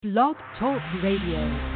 Blog Talk Radio.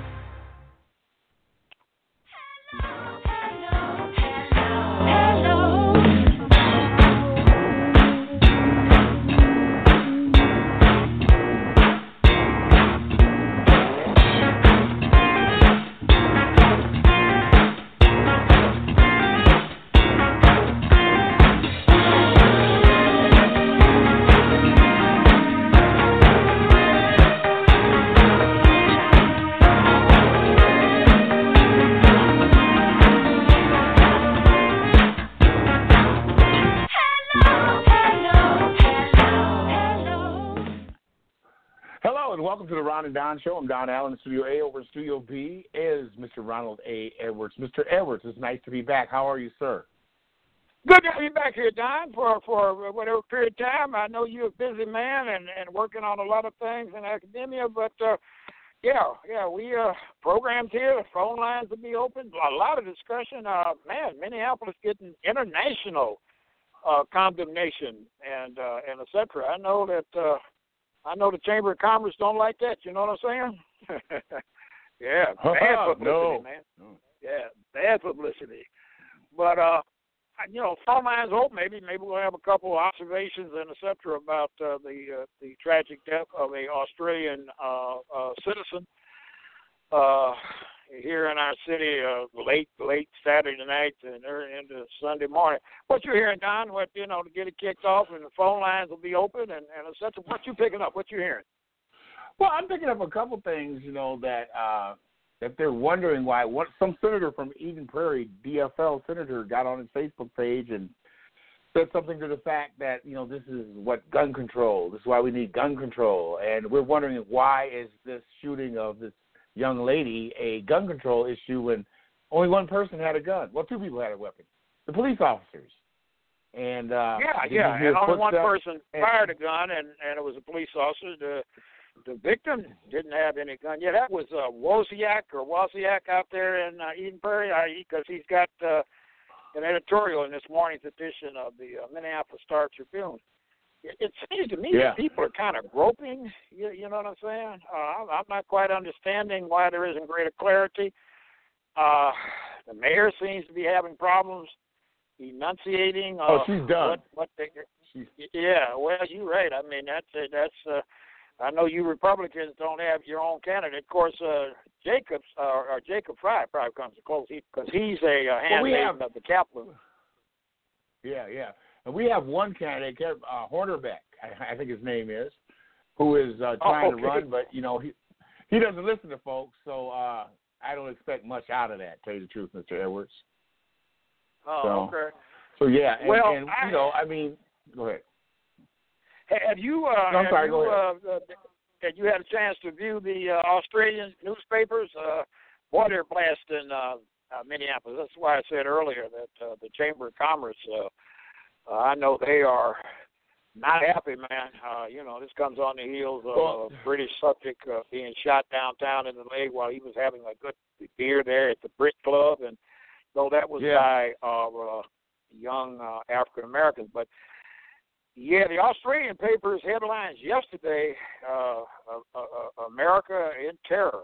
Welcome to the Ron and Don Show. I'm Don Allen in Studio A. Over in Studio B is Mr. Ronald A. Edwards. Mr. Edwards, it's nice to be back. How are you, sir? Good to be back here, Don, for whatever period of time. I know you're a busy man and working on a lot of things in academia, but we programs here. The phone lines will be open. A lot of discussion. Minneapolis getting international condemnation and et cetera. I know that. I know the Chamber of Commerce don't like that. You know what I'm saying? Yeah, bad publicity, man. No. Yeah, bad publicity. But phone lines open. Maybe we'll have a couple of observations and et cetera about the tragic death of a Australian citizen here in our city late Saturday night and early into Sunday morning. What you're hearing, Don? To get it kicked off and the phone lines will be open and et cetera. What you picking up? What you hearing? Well, I'm picking up a couple things, that they're wondering why. Some senator from Eden Prairie, DFL senator, got on his Facebook page and said something to the fact that, this is gun control. This is why we need gun control. And we're wondering why is this shooting of this young lady a gun control issue when only one person had a gun. Well, two people had a weapon. The police officers. And and only one person fired a gun, and it was a police officer. The victim didn't have any gun. Yeah, that was Wozniak out there in Eden Prairie, because he's got an editorial in this morning's edition of the Minneapolis Star-Tribune. It seems to me that people are kind of groping, you know what I'm saying? I'm not quite understanding why there isn't greater clarity. The mayor seems to be having problems enunciating. She's done. You're right. I mean, that's. I know you Republicans don't have your own candidate. Of course, Jacob Fry probably comes close because he's a handmaiden of the Kaplan. Yeah. And we have one candidate, Hornerbeck, I think his name is, who is trying to run, but, he doesn't listen to folks, so I don't expect much out of that, to tell you the truth, Mr. Edwards. Okay. So, yeah, go ahead. Have you had a chance to view the Australian newspapers? Boy, they're blasting Minneapolis. That's why I said earlier that the Chamber of Commerce I know they are not happy, man. This comes on the heels of a British subject being shot downtown in the leg while he was having a good beer there at the Brit Club, and though that was by young African Americans. But the Australian papers headlines yesterday: America in terror,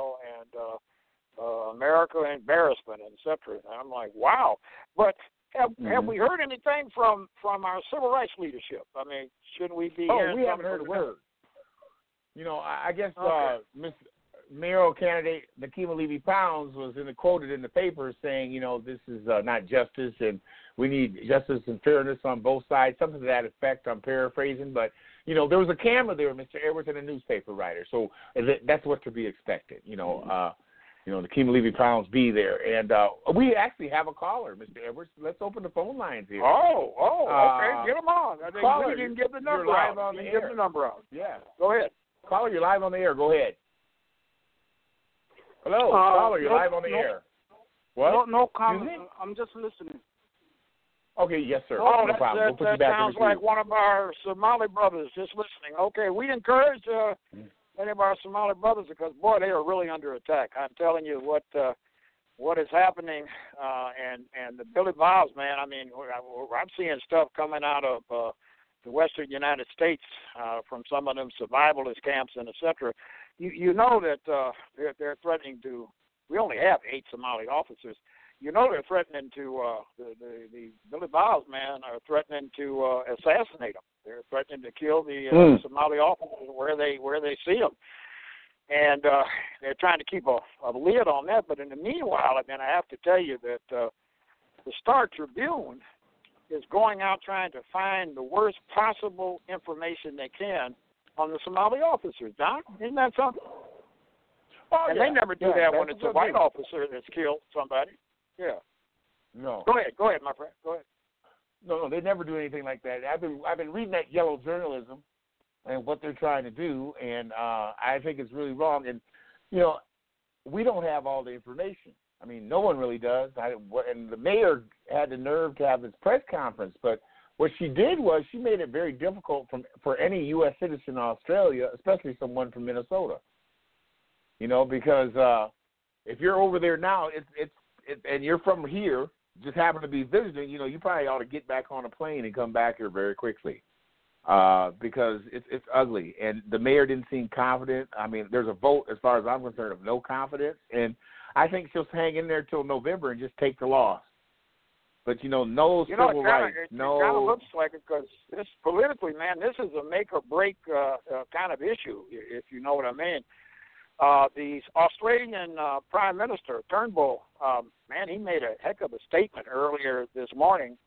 and America embarrassment, etc. And I'm like, wow, but. Have we heard anything from our civil rights leadership? I mean, shouldn't we be hearing? We haven't heard a word. I guess Miss mayoral candidate Nakima Levy-Pounds was quoted in the paper saying, this is not justice and we need justice and fairness on both sides, something to that effect. I'm paraphrasing, but, there was a camera there, Mr. Edwards, and a newspaper writer. So that's what to be expected, Nakima Levy-Pounds be there. And we actually have a caller, Mr. Edwards. Let's open the phone lines here. Okay. Get them on. I think caller, we didn't get the number out. Get the number out. Yeah. Go ahead. Caller, you're live on the air. Go ahead. Hello, caller, you're live on the air. What? No comment. I'm just listening. Okay, yes, sir. No problem. That sounds like one of our Somali brothers just listening. Okay, we encourage any of our Somali brothers because, boy, they are really under attack. I'm telling you what is happening, and the Billy Bobs, man, I mean, I'm seeing stuff coming out of the western United States from some of them survivalist camps and et cetera. you know that they're threatening to. We only have 8 Somali officers. You know they're threatening to the Billy Biles man are threatening to assassinate them. They're threatening to kill the Somali officers where they see them, and they're trying to keep a lid on that. But in the meanwhile, I mean, I have to tell you that the Star Tribune is going out trying to find the worst possible information they can on the Somali officers. Don, isn't that something? Oh, and yeah. they never do that when it's a white officer that's killed somebody. Yeah. No. Go ahead, my friend. Go ahead. No, they never do anything like that. I've been reading that yellow journalism and what they're trying to do, and I think it's really wrong. And we don't have all the information. I mean, no one really does. And the mayor had the nerve to have this press conference, but what she did was she made it very difficult for any U.S. citizen in Australia, especially someone from Minnesota. Because if you're over there now, and you're from here, just happen to be visiting, you probably ought to get back on a plane and come back here very quickly, because it's ugly. And the mayor didn't seem confident. I mean, there's a vote, as far as I'm concerned, of no confidence, and I think she'll hang in there till November and just take the loss. But no civil rights, no. It kind of looks like it, because this politically, man, this is a make or break kind of issue, if you know what I mean. The Australian Prime Minister, Turnbull, man, he made a heck of a statement earlier this morning,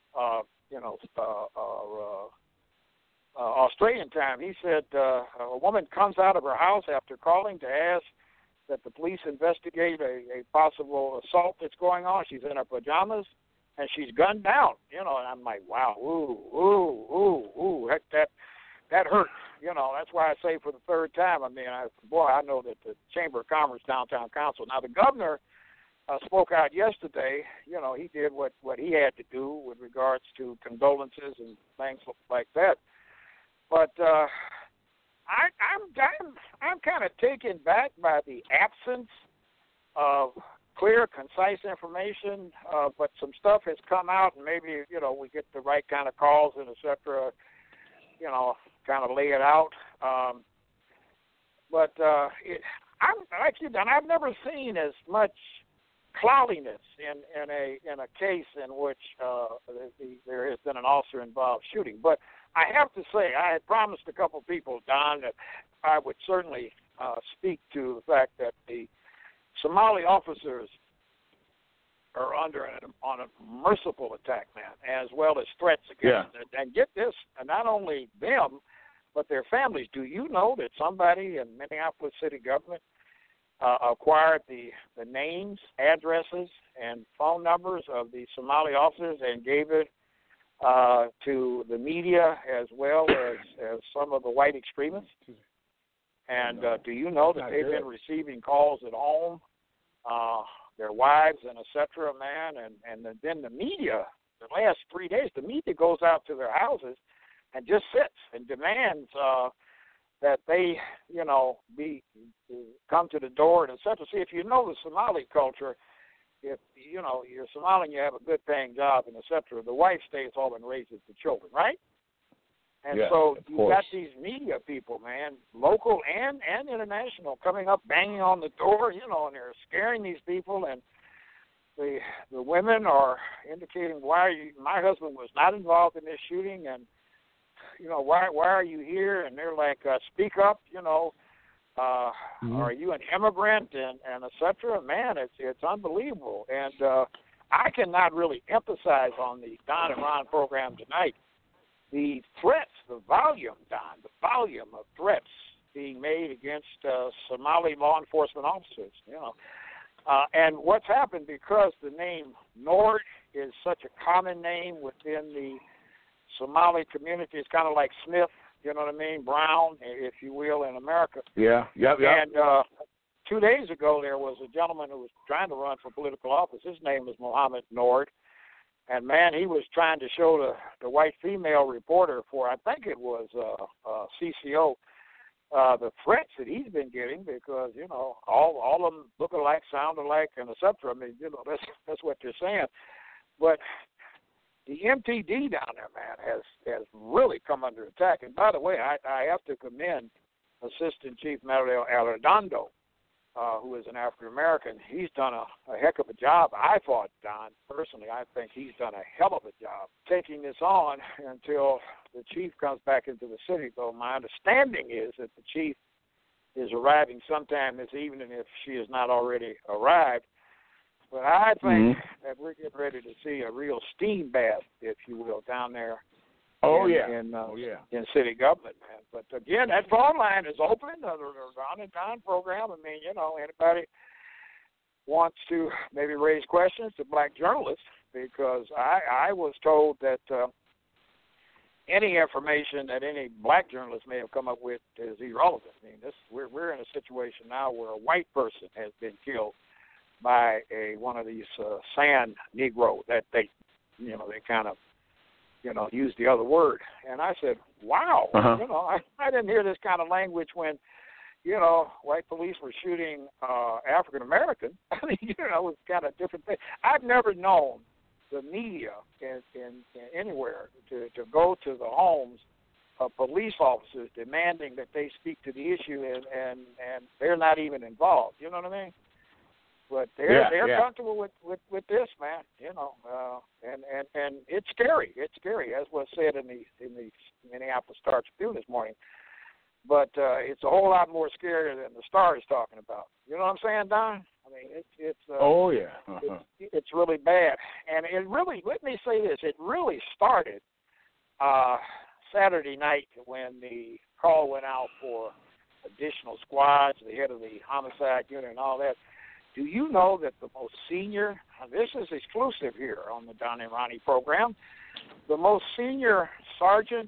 Australian time. He said a woman comes out of her house after calling to ask that the police investigate a possible assault that's going on. She's in her pajamas, and she's gunned down, and I'm like, wow, ooh, heck, that hurt. That's why I say for the third time. I mean, I know that the Chamber of Commerce Downtown Council. Now, the governor spoke out yesterday. He did what he had to do with regards to condolences and things like that. But I'm kind of taken back by the absence of clear, concise information. But some stuff has come out, and maybe we get the right kind of calls and et cetera. Kind of lay it out. But I'm like you, Don. I've never seen as much cloudiness in a case in which there has been an officer-involved shooting. But I have to say, I had promised a couple people, Don, that I would certainly speak to the fact that the Somali officers are under on a merciful attack, man, as well as threats against them. And get this, not only them, but their families. Do you know that somebody in Minneapolis city government acquired the names, addresses, and phone numbers of the Somali officers and gave it to the media as well as some of the white extremists? And do you know that they've been receiving calls at home, their wives and et cetera, man, and then the media, the last 3 days, the media goes out to their houses and just sits and demands that they, come to the door and et cetera. See, if you know the Somali culture, if, you're Somali and you have a good paying job and et cetera, the wife stays home and raises the children, right? And so you've got these media people, man, local and international, coming up, banging on the door, and they're scaring these people. And the women are indicating, my husband was not involved in this shooting, and, why are you here? And they're like, speak up, are you an immigrant and et cetera? Man, it's unbelievable. And I cannot really emphasize on the Don and Ron program tonight the threats, the volume of threats being made against Somali law enforcement officers, and what's happened, because the name Nord is such a common name within the Somali community. It's kind of like Smith, you know what I mean, Brown, if you will, in America. Yeah. And 2 days ago, there was a gentleman who was trying to run for political office. His name was Mohammed Nord. And, man, he was trying to show the white female reporter for, I think it was CCO, the threats that he's been getting, because, all of them look alike, sound alike, and et cetera. I mean, that's what they're saying. But the MTD down there, man, has really come under attack. And, by the way, I have to commend Assistant Chief Mario Arredondo, who is an African-American. He's done a heck of a job, I thought, Don. Personally, I think he's done a hell of a job taking this on until the chief comes back into the city, though my understanding is that the chief is arriving sometime this evening if she has not already arrived. But I think that we're getting ready to see a real steam bath, if you will, down there in city government, man. But again, that phone line is open. The Ron and Don program. I mean, anybody wants to maybe raise questions to black journalists, because I was told that any information that any black journalist may have come up with is irrelevant. I mean, we're in a situation now where a white person has been killed by one of these sand Negro that they kind of use the other word. And I said, wow, I didn't hear this kind of language when, white police were shooting African American. I mean, it's kind of a different thing. I've never known the media in anywhere to go to the homes of police officers demanding that they speak to the issue, and they're not even involved. You know what I mean? But they're comfortable with this, man. And it's scary. It's scary, as was said in the Minneapolis Star-Tribune this morning. But it's a whole lot more scary than the Star is talking about. You know what I'm saying, Don? I mean, it's really bad. And it really, let me say this, it really started Saturday night when the call went out for additional squads, the head of the homicide unit and all that. Do you know that the most senior, this is exclusive here on the Don and Ronnie program, the most senior sergeant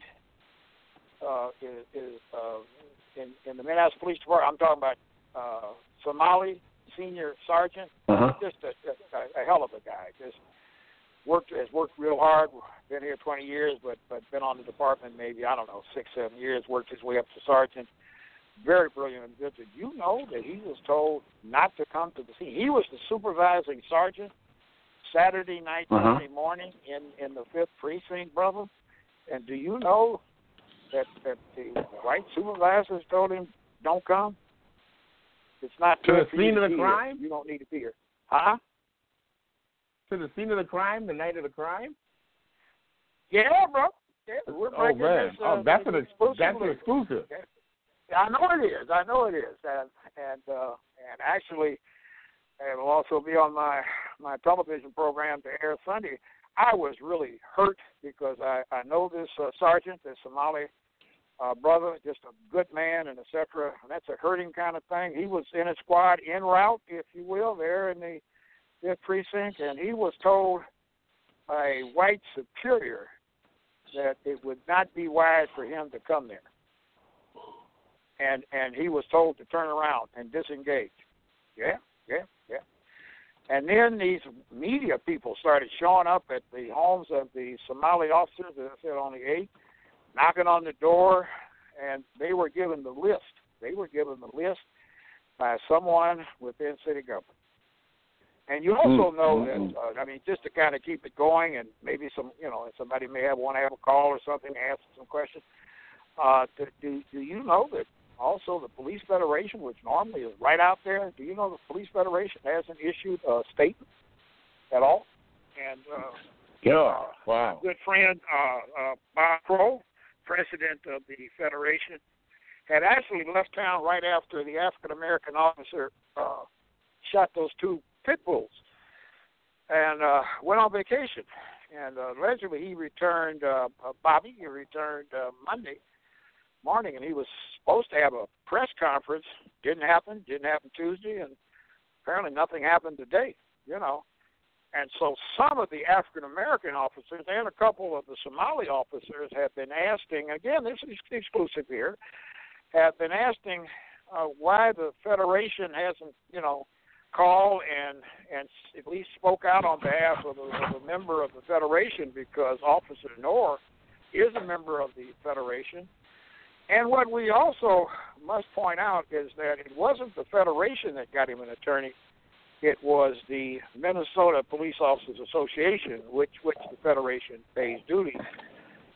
is in the Minneapolis Police Department, I'm talking about Somali senior sergeant, just a hell of a guy. Just has worked real hard, been here 20 years, but been on the department maybe, 6-7 years, worked his way up to sergeant. Very brilliant individual. You know that he was told not to come to the scene. He was the supervising sergeant Saturday night, Sunday morning in the 5th Precinct, brother. And do you know that the white supervisors told him, don't come? It's not to the scene of the crime? You don't need to be here. Huh? To the scene of the crime, the night of the crime? Yeah, bro. Yeah, we're breaking this. That's an exclusive. Yeah. I know it is. And actually, it will also be on my television program to air Sunday. I was really hurt because I know this sergeant, this Somali brother, just a good man and et cetera. And that's a hurting kind of thing. He was in a squad en route, if you will, there in the 5th Precinct, and he was told by a white superior that it would not be wise for him to come there. And he was told to turn around and disengage. Yeah. And then these media people started showing up at the homes of the Somali officers, as I said, only 8, knocking on the door, and they were given the list. They were given the list by someone within city government. And you also know that, just to kind of keep it going, and maybe somebody may want to have a call or something, ask some questions. Do you know that also the Police Federation, which normally is right out there, do you know the Police Federation hasn't issued a statement at all? And wow. Good friend Bob Crow, president of the Federation, had actually left town right after the African-American officer shot those 2 pit bulls and went on vacation. And allegedly he returned, Bobby, Monday morning, and he was supposed to have a press conference. Didn't happen Tuesday, and apparently nothing happened today, And so some of the African-American officers and a couple of the Somali officers have been asking, again, this is exclusive here, have been asking why the Federation hasn't, called and at least spoke out on behalf of a member of the Federation, because Officer Knorr is a member of the Federation. And what we also must point out is that it wasn't the Federation that got him an attorney. It was the Minnesota Police Officers Association, which the Federation pays duty.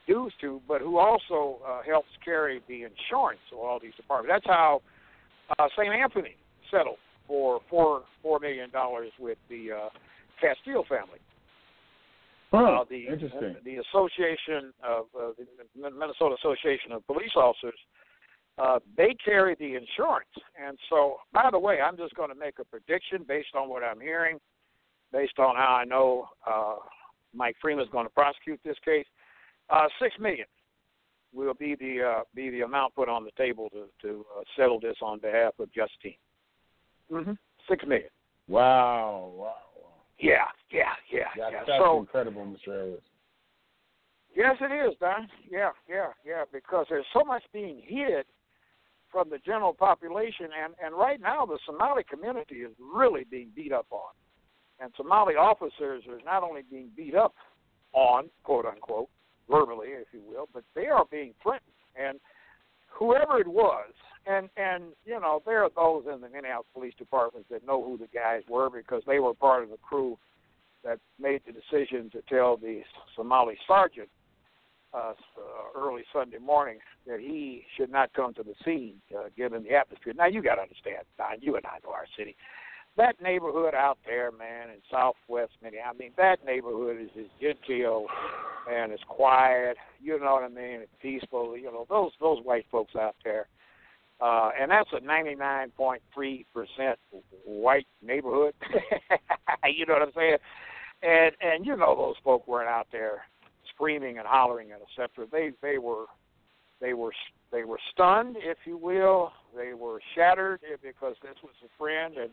dues to, but who also helps carry the insurance of all these departments. That's how St. Anthony settled for $4 million with the Castile family. Interesting. The Association of the Minnesota Association of Police Officers, they carry the insurance. And so, by the way, I'm just going to make a prediction based on what I'm hearing, based on how I know Mike Freeman is going to prosecute this case. $6 million will be the amount put on the table to settle this on behalf of Justine. $6 million. Wow. Yeah. That's so incredible, Mr. Ellis. Yes, it is, Don. Yeah, because there's so much being hid from the general population, and right now the Somali community is really being beat up on. And Somali officers are not only being beat up on, quote unquote, verbally, if you will, but they are being threatened. And whoever it was, and you know, there are those in the Minneapolis Police Department that know who the guys were because they were part of the crew that made the decision to tell the Somali sergeant early Sunday morning that he should not come to the scene given the atmosphere. Now, you got to understand, Don, you and I know our city. That neighborhood out there, man, in southwest Minneapolis, I mean, that neighborhood is genteel and it's quiet, you know what I mean, it's peaceful, you know, those white folks out there. And that's a 99.3% white neighborhood. You know what I'm saying? And you know those folk weren't out there screaming and hollering and et cetera. They were stunned, if you will. They were shattered because this was a friend, and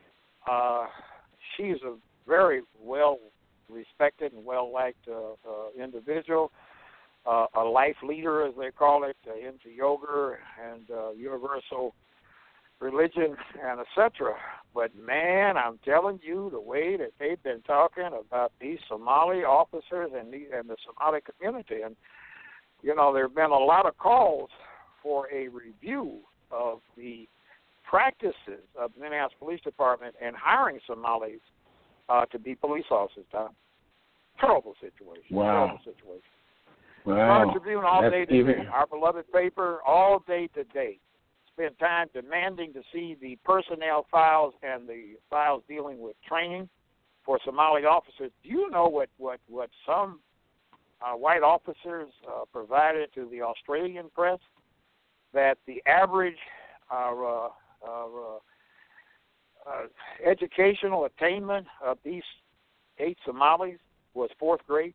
she's a very well respected and well liked individual, a life leader, as they call it, into yoga and universal religion and etc. But man, I'm telling you, the way that they've been talking about these Somali officers and the Somali community, and you know, there have been a lot of calls for a review of the practices of the Minneapolis Police Department and hiring Somalis to be police officers. Tom, terrible situation. Wow. Terrible situation. Wow. Star-Tribune all day today. Our beloved paper all day today. Spend time demanding to see the personnel files and the files dealing with training for Somali officers. Do you know what some white officers provided to the Australian press? That the average educational attainment of these 8 Somalis was 4th grade.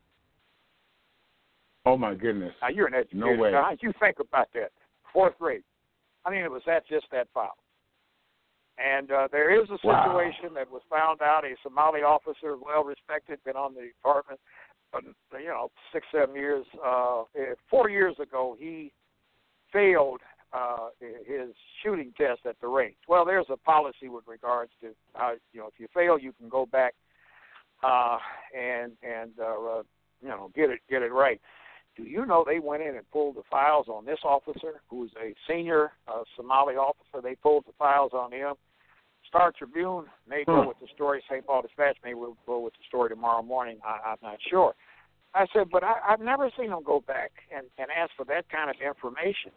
Oh my goodness! Now you're an educator. No way. Now, you think about that. 4th grade. I mean, it was just that file. And there is a situation that was found out. A Somali officer, well respected, been on the department, 6-7 years. 4 years ago, he failed his shooting test at the range. Well, there's a policy with regards to how, if you fail, you can go back and get it right. Do you know they went in and pulled the files on this officer, who's a senior Somali officer? They pulled the files on him. Star Tribune may go with the story. St. Paul Dispatch may go with the story tomorrow morning. I'm not sure. I said, but I've never seen them go back and ask for that kind of information,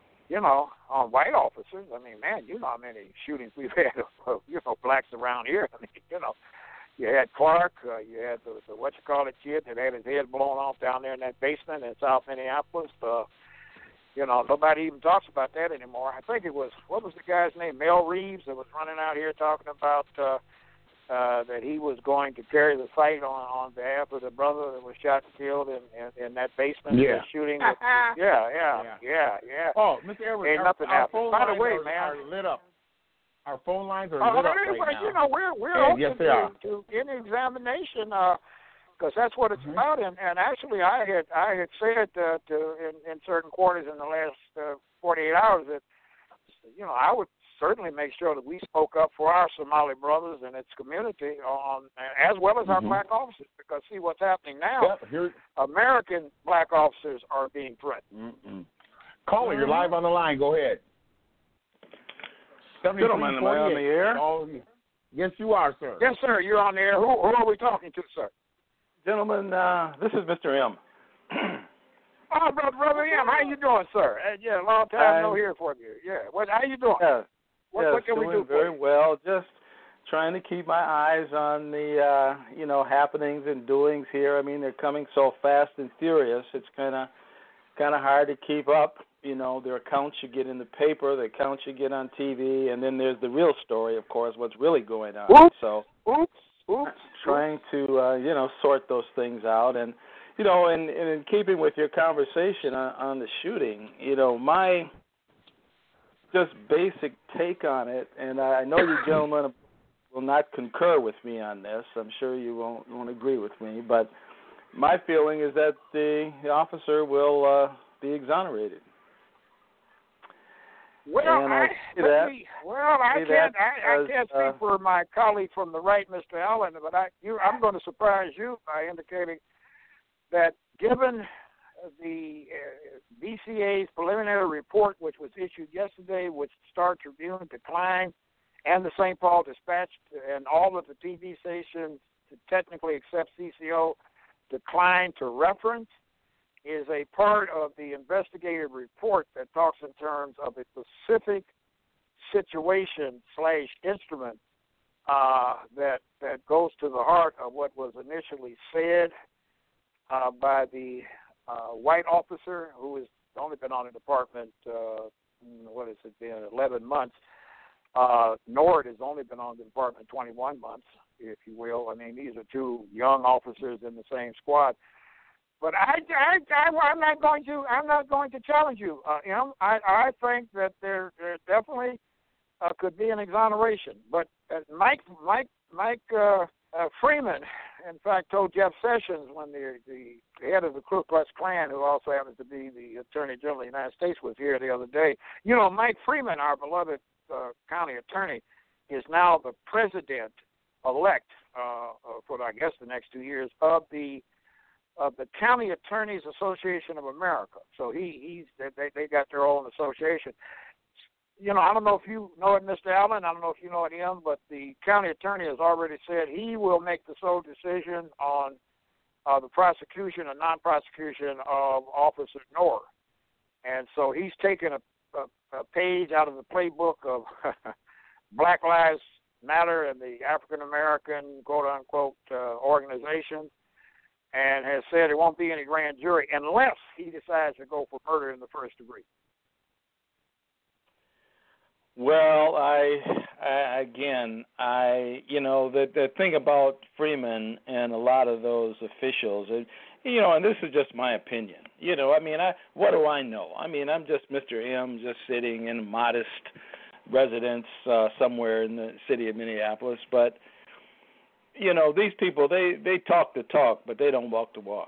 on white officers. I mean, man, you know how many shootings we've had of, blacks around here. I mean, you had Clark, you had the kid that had his head blown off down there in that basement in South Minneapolis. Nobody even talks about that anymore. I think it was, what was the guy's name, Mel Reeves, that was running out here talking about that he was going to carry the fight on behalf of the brother that was shot and killed in that basement shooting. Yeah. Oh, Mr. Edwards, ain't nothing happened. By the way, man, are lit up. Our phone lines are lit up right now. We're open to any examination because that's what it's about. And actually, I had said in certain quarters in the last 48 hours that I would certainly make sure that we spoke up for our Somali brothers and its community as well as our black officers, because see what's happening now. American black officers are being threatened. Caller, you're live on the line. Go ahead. Gentlemen, am I on the air? Yes, you are, sir. Yes, sir. You're on the air. Who are we talking to, sir? Gentlemen, this is Mr. M. Oh, brother M, how you doing, sir? Yeah, long time no hear from you. Yeah, how you doing? Yeah, what can we do for very you? well. Just trying to keep my eyes on the happenings and doings here. I mean, they're coming so fast and furious. It's kind of hard to keep up. There are accounts you get in the paper, the accounts you get on TV, and then there's the real story, of course, what's really going on. Oops. Trying to sort those things out, and in keeping with your conversation on the shooting, my just basic take on it, and I know you gentlemen will not concur with me on this. I'm sure you won't agree with me, but my feeling is that the officer will be exonerated. Well, I can't speak for my colleague from the right, Mr. Allen, but I'm going to surprise you by indicating that given the BCA's preliminary report, which was issued yesterday, which the Star Tribune declined, and the St. Paul Dispatch and all of the TV stations to technically accept CCO declined to reference, is a part of the investigative report that talks in terms of a specific situation/instrument that goes to the heart of what was initially said by the white officer who has only been on the department, 11 months. Nord has only been on the department 21 months, if you will. I mean, these are two young officers in the same squad. But I'm not going to challenge you. I think that there definitely could be an exoneration. But Mike Freeman, in fact, told Jeff Sessions when the head of the Ku Klux Klan, who also happens to be the Attorney General of the United States, was here the other day. Mike Freeman, our beloved county attorney, is now the president-elect for, I guess, the next 2 years of the County Attorneys Association of America. So they got their own association. I don't know if you know it, Mr. Allen. I don't know if you know it, him, but the county attorney has already said he will make the sole decision on the prosecution and non-prosecution of Officer Nord. And so he's taken a page out of the playbook of Black Lives Matter and the African American quote-unquote organization, and has said there won't be any grand jury unless he decides to go for murder in the first degree. Well, the thing about Freeman and a lot of those officials, and this is just my opinion. What do I know? I mean, I'm just Mr. M, just sitting in a modest residence somewhere in the city of Minneapolis, but these people, they talk the talk, but they don't walk the walk,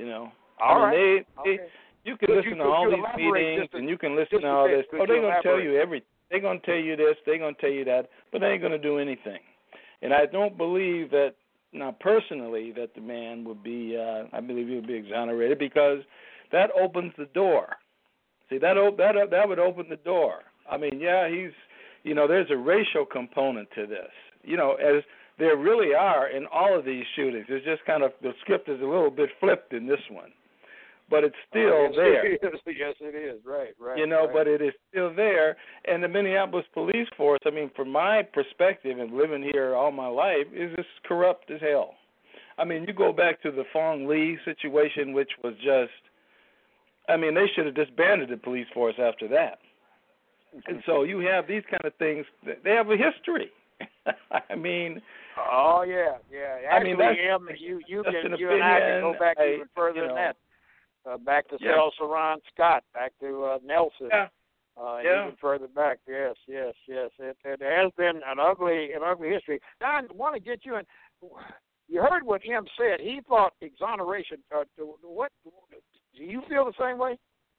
Okay. You can listen to all these meetings, and you can listen to all this. They're going to tell you everything. They're going to tell you this, they're going to tell you that, but they ain't going to do anything. And I don't believe that, personally, that the man would be, I believe he would be exonerated, because that opens the door. See, that would open the door. I mean, he's, there's a racial component to this, as there really are in all of these shootings. It's just kind of, the script is a little bit flipped in this one. But it's still there. Yes, it is. Right. But it is still there. And the Minneapolis police force, I mean, from my perspective and living here all my life, is just corrupt as hell. I mean, you go back to the Fong Lee situation, which was just, they should have disbanded the police force after that. And so you have these kind of things. They have a history. I mean. Oh, yeah. Actually, you and I can go back even further than that. Back to Saron Scott, back to Nelson, even further back. Yes. It has been an ugly history. Now, I want to get you in. You heard what M said. He thought exoneration. What do you feel the same way?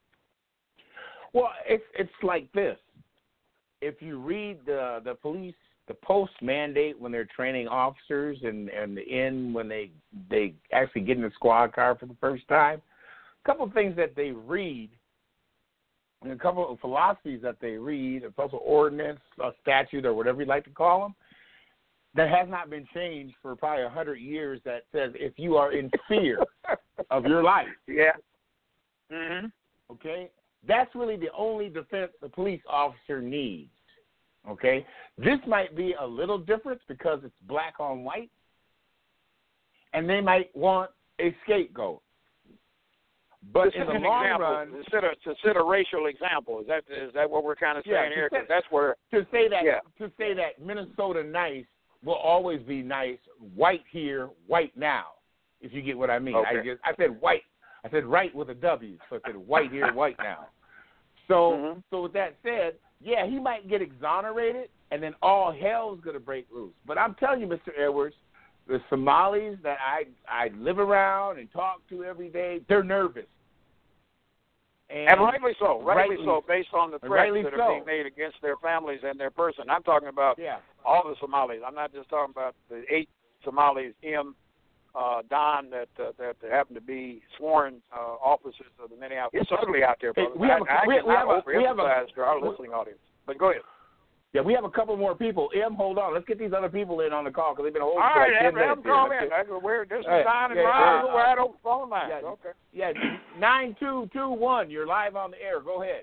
Well, it's like this. If you read the police, the post mandate when they're training officers, and the when they actually get in the squad car for the first time. A couple of things that they read, and a couple of philosophies that they read, a couple of ordinance, a statute, or whatever you like to call them, that has not been changed for probably 100 years, that says if you are in fear of your life, Mm-hmm. Okay? That's really the only defense the police officer needs. Okay? This might be a little different because it's black on white, and they might want a scapegoat. But in the long run, to set a racial example, is that what we're kind of saying here? Because that's where to say that Minnesota nice will always be nice, white here, white now. If you get what I mean, okay. I said white. I said right with a W, so I said white here, white now. So, So with that said, yeah, he might get exonerated, and then all hell's gonna break loose. But I'm telling you, Mr. Edwards, the Somalis that I live around and talk to every day, they're nervous. And rightly so, based on the threats that are being made against their families and their person. I'm talking about all the Somalis. I'm not just talking about the 8 Somalis, Don, that happen to be sworn officers of the Minneapolis. It's ugly out there, brother. We have our listening audience. But go ahead. Yeah, we have a couple more people. Hold on. Let's get these other people in on the call because they've been holding for like 10 minutes. All right, have them call in. This is Don and Ron. We're wide open phone lines. Okay. Yeah, 9221. You're live on the air. Go ahead.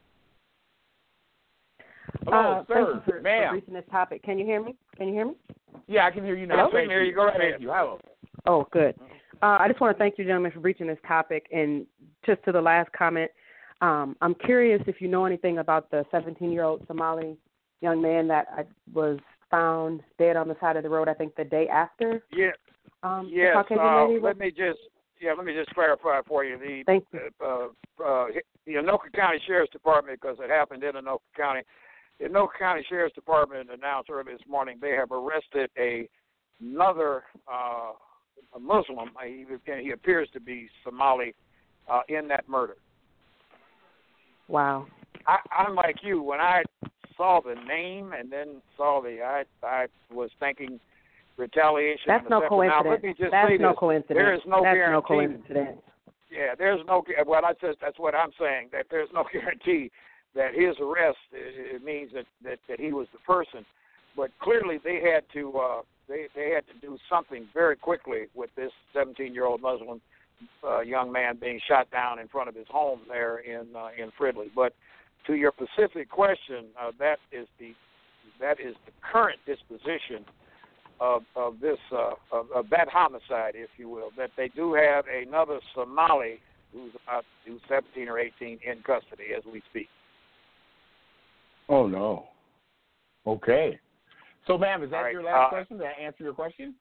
Hello, sir. Thank you for reaching this topic. Can you hear me? Yeah, I can hear you now. I can hear you. Go ahead. Thank you. Hello. Oh, good. I just want to thank you, gentlemen, for reaching this topic. And just to the last comment, I'm curious if you know anything about the 17-year-old Somali young man that was found dead on the side of the road, I think the day after. Yes. Let me just clarify for you. Thank you. The Anoka County Sheriff's Department, because it happened in Anoka County, the Anoka County Sheriff's Department announced early this morning they have arrested another a Muslim. He appears to be Somali in that murder. Wow. I'm like you. When I saw the name and then saw I was thinking retaliation. That's no coincidence. Now, let me just That's say no this. coincidence. There is no guarantee. No coincidence. Yeah, there's no. Well, that's what I'm saying. That there's no guarantee that his arrest it means that he was the person. But clearly, they had to do something very quickly with this 17-year-old Muslim young man being shot down in front of his home there in Fridley. But to your specific question, that is the current disposition of this of that homicide, if you will. That they do have another Somali who's 17 or 18 in custody as we speak. Oh no. Okay. So, ma'am, is that your last question? Did I answer your question?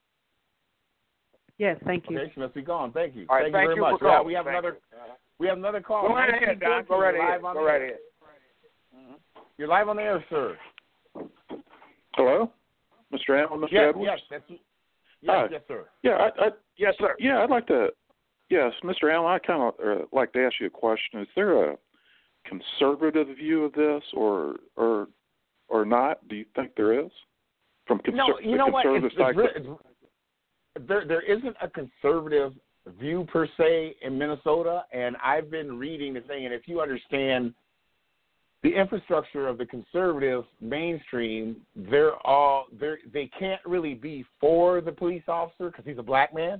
Yes, thank you. Okay, she must be gone. Thank you. All right, thank you very much. For calling. We have another call. Go right ahead, Don. Go right ahead. Mm-hmm. You're live on the air, sir. Hello, Mr. Allen, Mr. Edwards. Yes, sir. Yeah, yes, sir. Yeah, I'd like to. Yes, Mr. Allen, I kind of like to ask you a question. Is there a conservative view of this, or not? Do you think there is? From conservative side. There isn't a conservative view per se in Minnesota, and I've been reading the thing, and if you understand the infrastructure of the conservative mainstream, they can't really be for the police officer because he's a black man,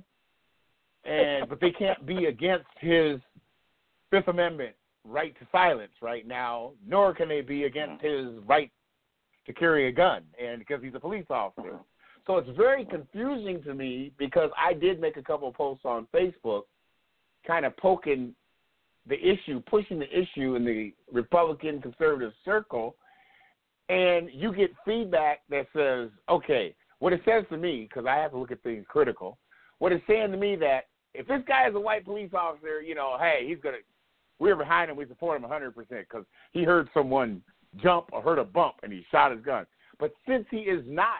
but they can't be against his Fifth Amendment right to silence right now, nor can they be against his right to carry a gun, and because he's a police officer. So it's very confusing to me because I did make a couple of posts on Facebook kind of poking the issue, pushing the issue in the Republican conservative circle, and you get feedback that says, okay, what it says to me, because I have to look at things critical, what it's saying to me that if this guy is a white police officer, hey, we're behind him, we support him 100% because he heard someone jump or heard a bump and he shot his gun. But since he is not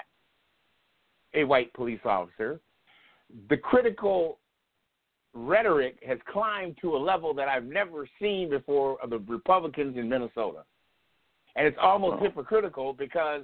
a white police officer, the critical rhetoric has climbed to a level that I've never seen before of the Republicans in Minnesota. And it's almost hypocritical because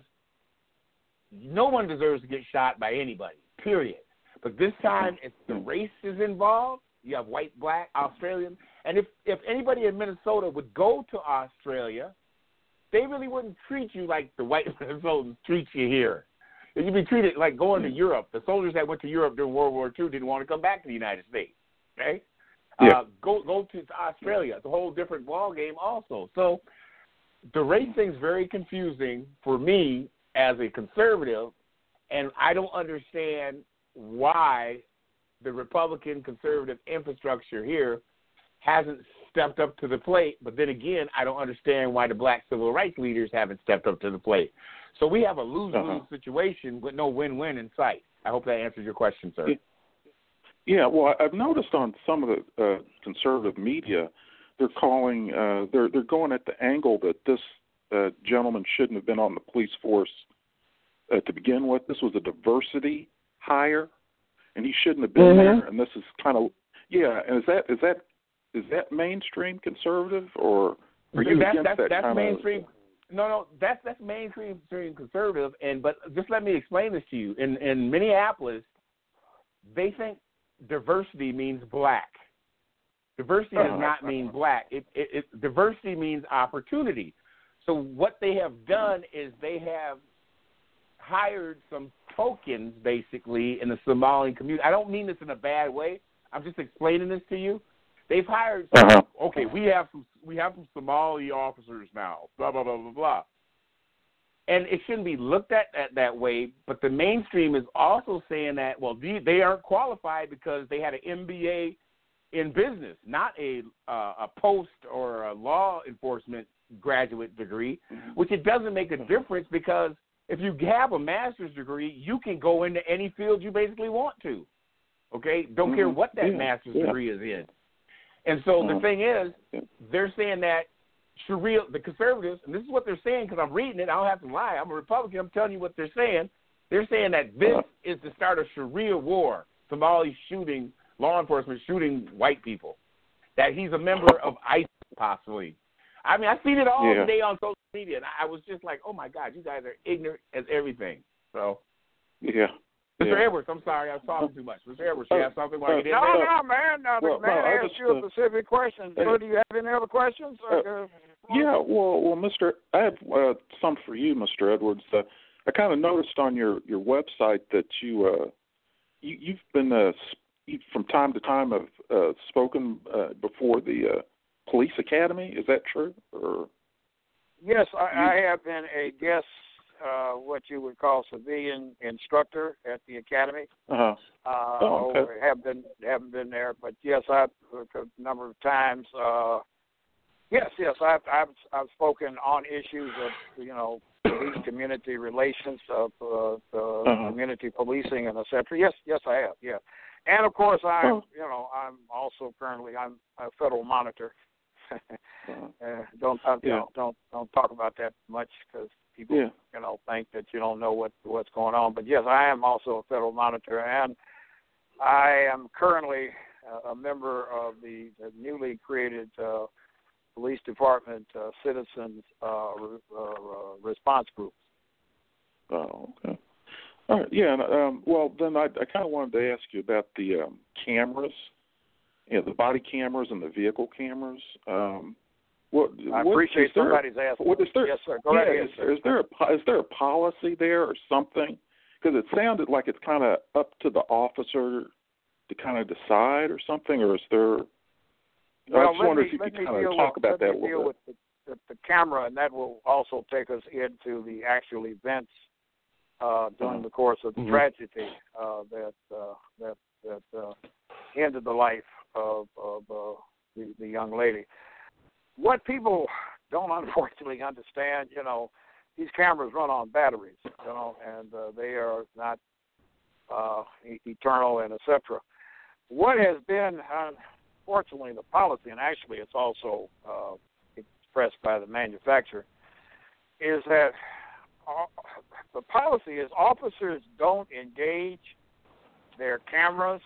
no one deserves to get shot by anybody, period. But this time it's the race is involved. You have white, black, Australian. And if anybody in Minnesota would go to Australia, they really wouldn't treat you like the white Minnesotans treat you here. You'd be treated like going to Europe. The soldiers that went to Europe during World War II didn't want to come back to the United States. Okay? Go to Australia. It's a whole different ball game also. So the race thing's very confusing for me as a conservative, and I don't understand why the Republican conservative infrastructure here hasn't stepped up to the plate. But then again, I don't understand why the black civil rights leaders haven't stepped up to the plate. So we have a lose-lose situation with no win-win in sight. I hope that answers your question, sir. Yeah, well, I've noticed on some of the conservative media, they're calling, they're going at the angle that this gentleman shouldn't have been on the police force to begin with. This was a diversity hire, and he shouldn't have been there. And this is kind of, and is that mainstream conservative, or are you against that that's kind mainstream? of? No, that's mainstream conservative. But just let me explain this to you. In Minneapolis, they think diversity means black. Diversity does not mean black. Diversity means opportunity. So what they have done is they have hired some tokens, basically, in the Somali community. I don't mean this in a bad way. I'm just explaining this to you. They've hired some, okay, we have some Somali officers now, blah, blah, blah, blah, blah. And it shouldn't be looked at that way, but the mainstream is also saying that, well, they aren't qualified because they had an MBA in business, not a post or a law enforcement graduate degree, which it doesn't make a difference because if you have a master's degree, you can go into any field you basically want to, okay? Don't care what that master's degree is in. And so the thing is, they're saying that Sharia, the conservatives, and this is what they're saying because I'm reading it. I don't have to lie. I'm a Republican. I'm telling you what they're saying. They're saying that this is the start of Sharia war. Somali shooting, law enforcement shooting white people. That he's a member of ISIS possibly. I mean, I've seen it all today on social media, and I was just like, oh, my God, you guys are ignorant as everything. So, Mr. Edwards, I'm sorry, I was talking too much. Mr. Edwards, you have something while you didn't No, man. The man asked you a specific question. So do you have any other questions? Well, Mr. I have some for you, Mr. Edwards. I kind of noticed on your website that you've been from time to time have spoken before the police academy. Is that true? Or yes, I have been a guest, what you would call civilian instructor at the academy. Haven't been there, but yes, I've a number of times. Yes, I've spoken on issues of police community relations, of community policing, and etc. Yes, I have. Yeah, and of course I'm also currently I'm a federal monitor. Don't talk about that much because people think that you don't know what's going on. But yes, I am also a federal monitor, and I am currently a member of the newly created police department citizens response group. Oh, okay. All right. Yeah. Well, then I kind of wanted to ask you about the cameras. The body cameras and the vehicle cameras. I appreciate somebody's asking. Yes, sir. Go ahead. Yes, sir. Is there a policy there or something? Because it sounded like it's kind of up to the officer to kind of decide or something, or is there? Well, I just wonder if you could kind of talk about that a little bit. With the camera, and that will also take us into the actual events during the course of the tragedy that ended the life of the young lady. What people don't unfortunately understand, these cameras run on batteries, and they are not eternal and etc. What has been, unfortunately, the policy, and actually it's also expressed by the manufacturer, is that the policy is officers don't engage their cameras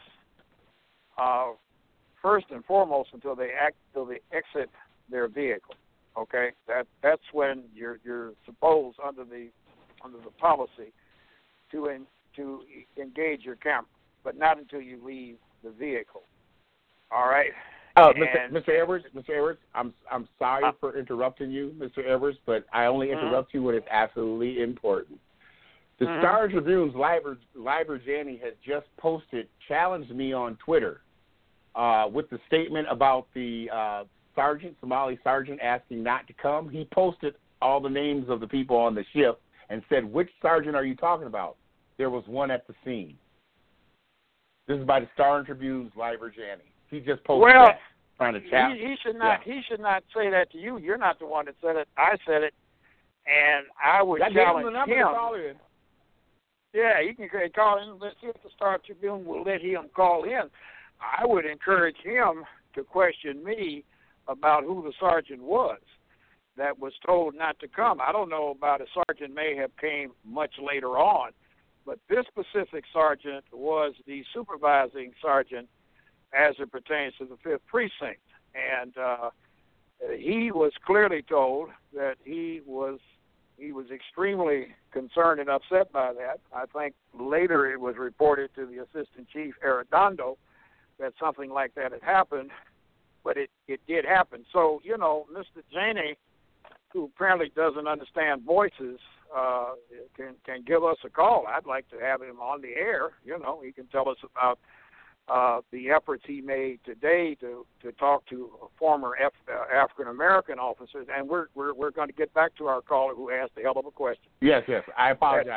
first and foremost until they exit their vehicle. Okay, that's when you're supposed under the policy to engage your camera, but not until you leave the vehicle. All right. Mr. Edwards, I'm sorry for interrupting you, Mr. Edwards, but I only interrupt you when it's absolutely important. The Star Tribune's Liber Janney has just challenged me on Twitter with the statement about the Somali sergeant asking not to come. He posted all the names of the people on the ship and said, "Which sergeant are you talking about?" There was one at the scene. This is by the Star and Tribune's Lai Virgiani. He just posted that, trying to chat. He should not. Yeah. He should not say that to you. You're not the one that said it. I said it, and I would challenge him. To call in. Yeah, he can call in. Let's see if the Star Tribune will let him call in. I would encourage him to question me about who the sergeant was that was told not to come. I don't know about a sergeant may have came much later on, but this specific sergeant was the supervising sergeant as it pertains to the 5th Precinct. And he was clearly told that he was extremely concerned and upset by that. I think later it was reported to the Assistant Chief Arredondo that something like that had happened, but it did happen. So, Mr. Janey, who apparently doesn't understand voices, can give us a call. I'd like to have him on the air. He can tell us about the efforts he made today to talk to former African American officers. And we're going to get back to our caller who asked a hell of a question. Yes. I apologize.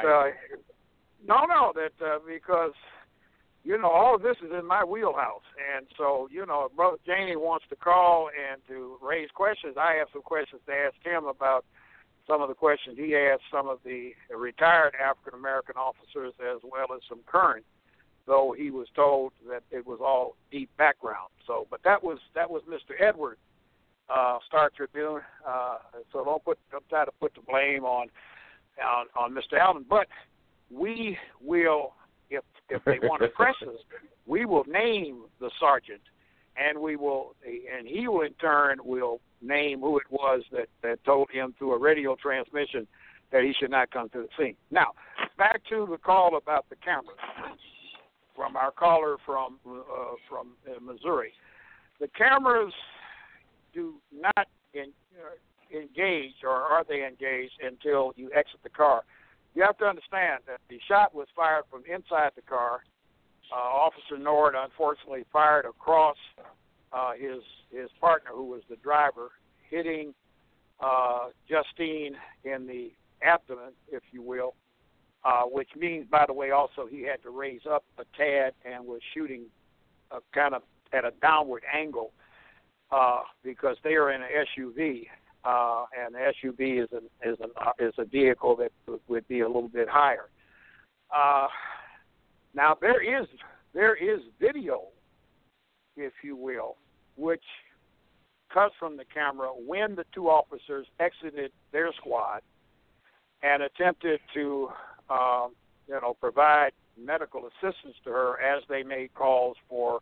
Because all of this is in my wheelhouse. And so, if Brother Janey wants to call and to raise questions, I have some questions to ask him about some of the questions he asked some of the retired African American officers as well as some current, though he was told that it was all deep background. So, but that was Mr. Edward, Star Tribune. So don't try to put the blame on Mr. Allen. But we will, if they want to press us, we will name the sergeant, and he will in turn will name who it was that told him through a radio transmission that he should not come to the scene. Now, back to the call about the cameras from our caller from Missouri. The cameras do not engage, or are they engaged, until you exit the car. You have to understand that the shot was fired from inside the car. Officer Nord, unfortunately, fired across his partner, who was the driver, hitting Justine in the abdomen, if you will, which means, by the way, also he had to raise up a tad and was shooting kind of at a downward angle because they are in an SUV, and the SUV is a vehicle that would be a little bit higher. Now there is video, if you will, which cuts from the camera when the two officers exited their squad and attempted to, provide medical assistance to her as they made calls for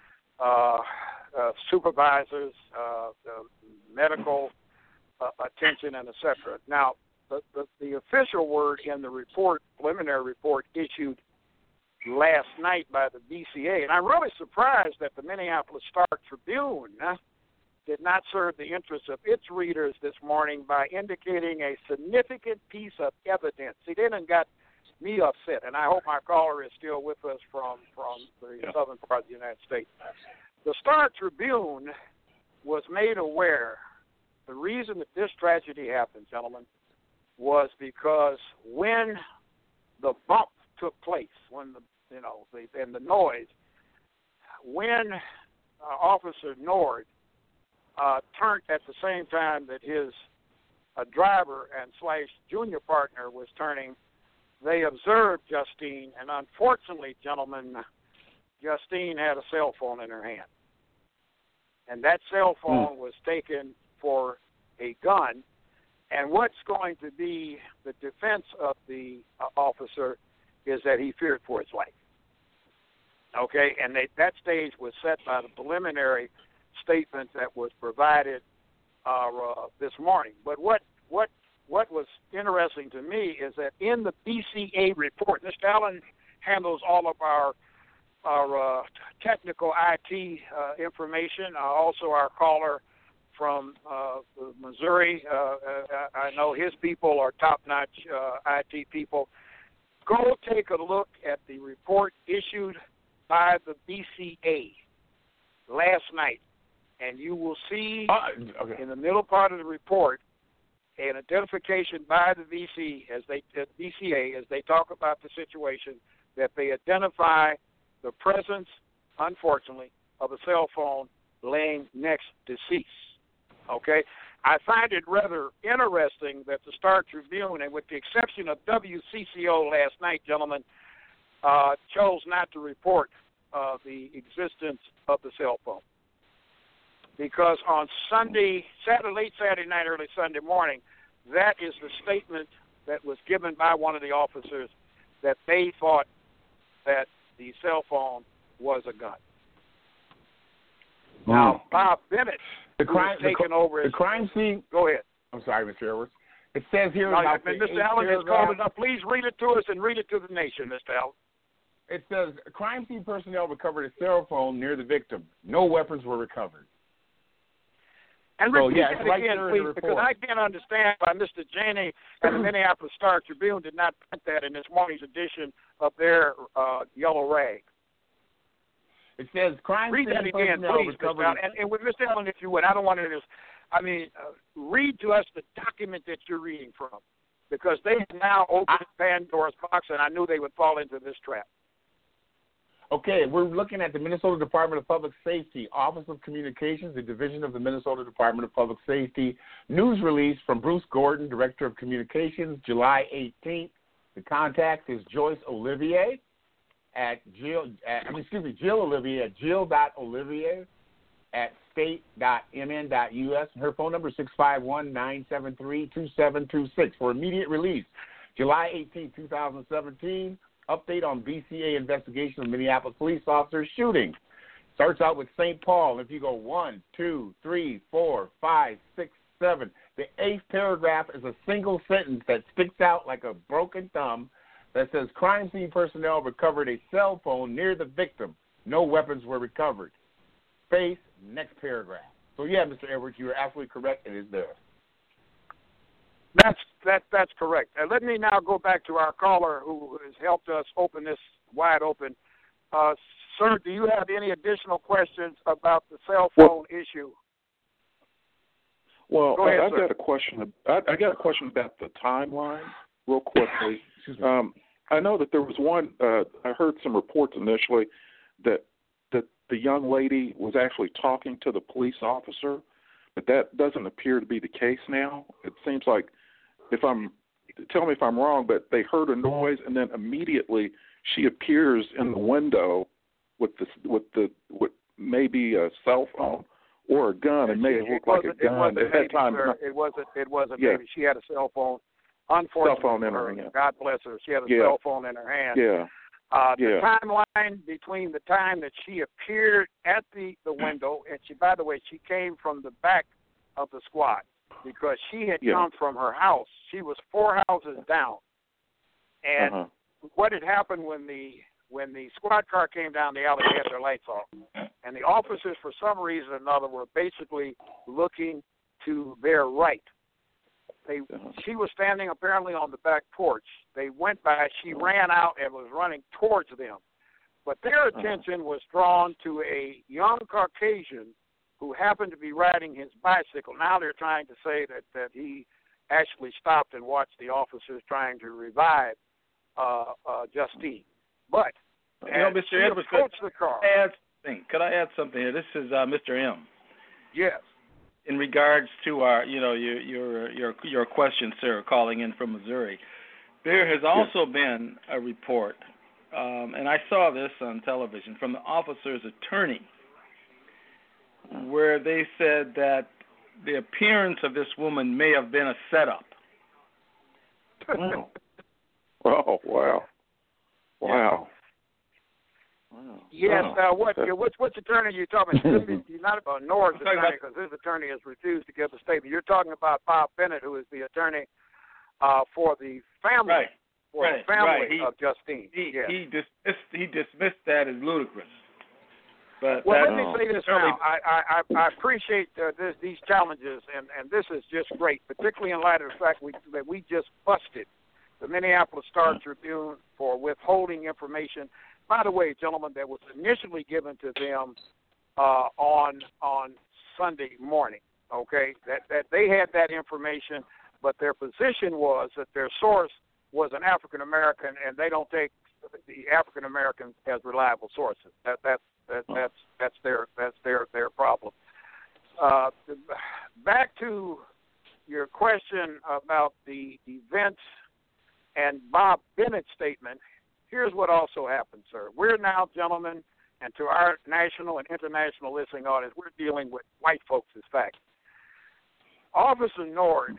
supervisors, medical attention, and etc. Now, the official word in the report, preliminary report, issued last night by the BCA, and I'm really surprised that the Minneapolis Star-Tribune did not serve the interests of its readers this morning by indicating a significant piece of evidence. See, they done got me upset, and I hope my caller is still with us from the southern part of the United States. The Star-Tribune was made aware the reason that this tragedy happened, gentlemen, was because when the bump took place, when the noise, when Officer Nord turned at the same time that his driver and / junior partner was turning, they observed Justine, and unfortunately, gentlemen, Justine had a cell phone in her hand. And that cell phone was taken for a gun. And what's going to be the defense of the officer is that he feared for his life. Okay, and that stage was set by the preliminary statement that was provided this morning. But what was interesting to me is that in the BCA report, Mr. Allen handles all of our technical IT information. Also, our caller from Missouri, I know his people are top-notch IT people. Go take a look at the report issued by the BCA. last night, and you will see okay. in the middle part of the report an identification by the VCA as they talk about the situation, that they identify the presence, unfortunately, of a cell phone laying next to cease. Okay? I find it rather interesting that the Star Tribune, and with the exception of WCCO last night, gentlemen, chose not to report the existence of the cell phone. Because on late Saturday night, early Sunday morning, that is the statement that was given by one of the officers, that they thought that the cell phone was a gun. Now, Bob Bennett, the crime scene. Go ahead. I'm sorry, Mr. Edwards. It says here no, about Mr. Allen has called it up. Please read it to us and read it to the nation, Mr. Allen. It says, crime scene personnel recovered a cell phone near the victim. No weapons were recovered. And repeat that again, please, because I can't understand why Mr. Janey and the Minneapolis Star Tribune did not print that in this morning's edition of their Yellow Rag. It says crime scene personnel recovered. Read that again, please, Mr. Allen. And with Mr. Allen, if you would, I don't want to just, read to us the document that you're reading from, because they have now opened Pandora's box, and I knew they would fall into this trap. Okay, we're looking at the Minnesota Department of Public Safety, Office of Communications, the Division of the Minnesota Department of Public Safety. News release from Bruce Gordon, Director of Communications, July 18th. The contact is Joyce Olivier at Jill Olivier at jill.olivier@state.mn.us. Her phone number is 651-973-2726 for immediate release. July 18, 2017. Update on BCA investigation of Minneapolis police officer shooting. Starts out with St. Paul. If you go 1, 2, 3, 4, 5, 6, 7, the 8th paragraph is a single sentence that sticks out like a broken thumb that says crime scene personnel recovered a cell phone near the victim. No weapons were recovered. Space, next paragraph. So, yeah, Mr. Edwards, you are absolutely correct. It is there. That's correct. Let me now go back to our caller who has helped us open this wide open. Sir, do you have any additional questions about the cell phone issue? Well, go ahead, I've got a question. I got a question about the timeline, real quickly. I know that there was one. I heard some reports initially that the young lady was actually talking to the police officer, but that doesn't appear to be the case now. It seems like, tell me if I'm wrong, but they heard a noise and then immediately she appears in the window with maybe a cell phone or a gun. It may have looked like a gun at that time. It wasn't. Maybe she had a cell phone. Unfortunately, cell phone in her hand. God bless her. She had a cell phone in her hand. The timeline between the time that she appeared at the window, and by the way, she came from the back of the squad because she had come from her house. She was 4 houses down. And what had happened when the squad car came down the alley, they had their lights off. And the officers, for some reason or another, were basically looking to their right. She was standing apparently on the back porch. They went by. She ran out and was running towards them. But their attention was drawn to a young Caucasian who happened to be riding his bicycle. Now they're trying to say that he actually stopped and watched the officers trying to revive Justine. But Mr. Edwards, approached the car. Could I add something here? This is Mr. M. Yes. In regards to our, your question, sir, calling in from Missouri, there has also been a report, and I saw this on television from the officer's attorney, where they said that the appearance of this woman may have been a setup. Wow. Oh, wow. Wow. Yes. Which attorney are you talking about? You're not about Norris' attorney because his attorney has refused to give a statement. You're talking about Bob Bennett, who is the attorney for the family, of Justine. He dismissed that as ludicrous. But let me say this now. I appreciate these challenges, and this is just great, particularly in light of the fact that we just busted the Minneapolis Star Tribune for withholding information. By the way, gentlemen, that was initially given to them on Sunday morning. Okay, that they had that information, but their position was that their source was an African American, and they don't take the African Americans as reliable sources. That's their problem. Back to your question about the events and Bob Bennett's statement. Here's what also happened, sir. We're now, gentlemen, and to our national and international listening audience, we're dealing with white folks as fact. Officer Nord,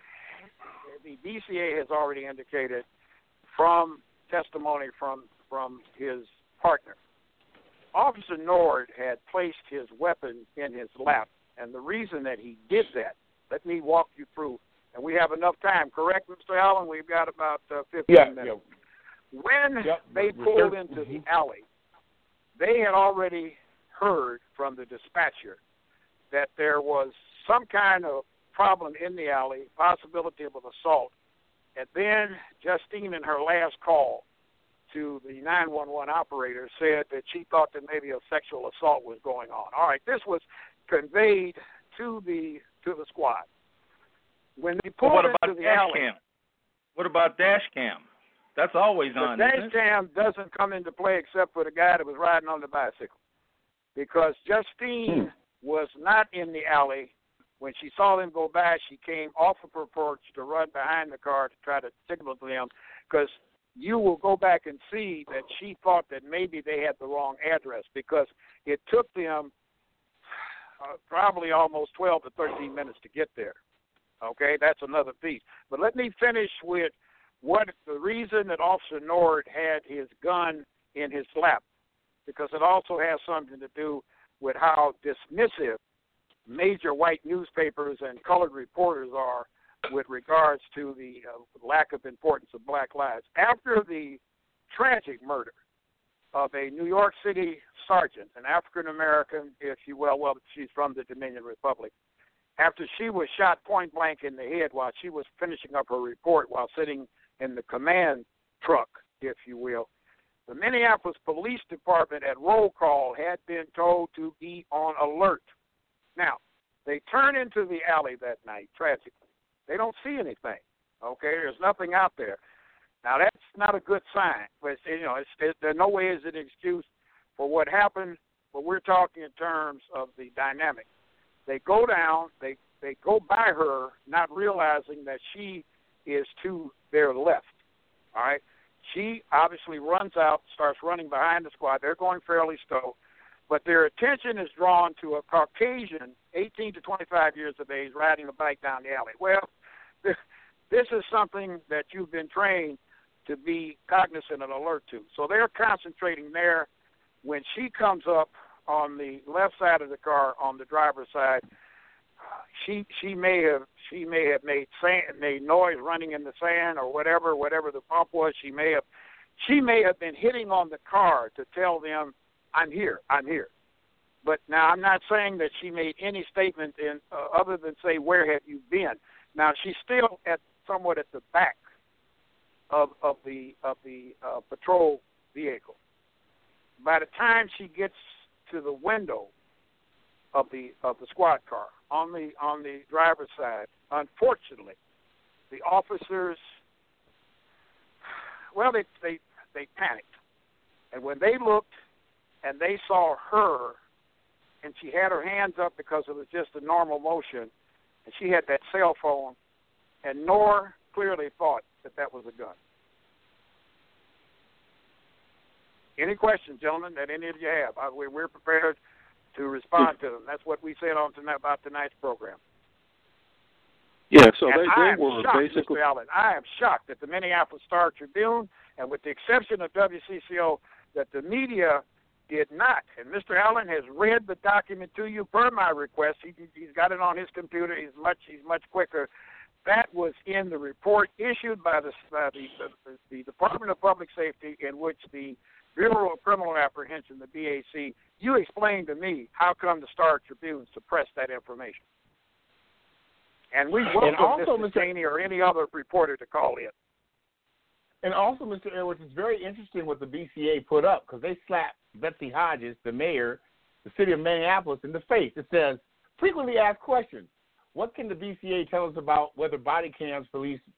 the BCA has already indicated from testimony from his partner. Officer Nord had placed his weapon in his lap, and the reason that he did that, let me walk you through, and we have enough time, correct, Mr. Allen? We've got about 15 minutes. Yeah. When they pulled into the alley, they had already heard from the dispatcher that there was some kind of problem in the alley, possibility of an assault. And then Justine, in her last call to the 911 operator, said that she thought that maybe a sexual assault was going on. All right, this was conveyed to the squad. When they pulled into the alley. Cam? What about dash cam? That's always on. The dash cam doesn't come into play except for the guy that was riding on the bicycle, because Justine was not in the alley. When she saw them go by, she came off of her porch to run behind the car to try to signal to them, because you will go back and see that she thought that maybe they had the wrong address, because it took them probably almost 12 to 13 minutes to get there. Okay, that's another piece. But let me finish with what the reason that Officer Nord had his gun in his lap, because it also has something to do with how dismissive major white newspapers and colored reporters are with regards to the lack of importance of black lives. After the tragic murder of a New York City sergeant, an African-American, if you will, she's from the Dominican Republic, after she was shot point blank in the head while she was finishing up her report while sitting in the command truck, if you will, the Minneapolis Police Department at roll call had been told to be on alert. Now, they turn into the alley that night, tragically. They don't see anything, okay? There's nothing out there. Now, that's not a good sign. But, there no way is it an excuse for what happened, but we're talking in terms of the dynamic. They go down, they go by her, not realizing that she is to their left, all right? She obviously runs out, starts running behind the squad. They're going fairly slow, but their attention is drawn to a Caucasian, 18 to 25 years of age, riding a bike down the alley. Well, this is something that you've been trained to be cognizant and alert to. So they're concentrating there. When she comes up on the left side of the car, on the driver's side, she may have made noise running in the sand or whatever the bump was. She may have been hitting on the car to tell them, I'm here. But now I'm not saying that she made any statement other than say, where have you been? Now she's still somewhat at the back of the patrol vehicle. By the time she gets to the window of the squad car on the driver's side, unfortunately, the officers, they panicked, and when they looked and they saw her, and she had her hands up because it was just a normal motion, and she had that cell phone, and Nor clearly thought that was a gun. Any questions, gentlemen, that any of you have? We're prepared to respond to them. That's what we said about tonight's program. Yeah, so and they were shocked, basically. Mr. Allen, I am shocked that the Minneapolis Star-Tribune, and with the exception of WCCO, that the media did not. And Mr. Allen has read the document to you per my request. He's got it on his computer. He's much quicker. That was in the report issued by the Department of Public Safety, in which the Bureau of Criminal Apprehension, the BAC, you explained to me how come the Star-Tribune suppressed that information. And we welcome Mr. Cheney or any other reporter to call in. And also, Mr. Edwards, it's very interesting what the BCA put up, because they slapped Betsy Hodges, the mayor, the city of Minneapolis in the face. It says, frequently asked questions. What can the BCA tell us about whether body cams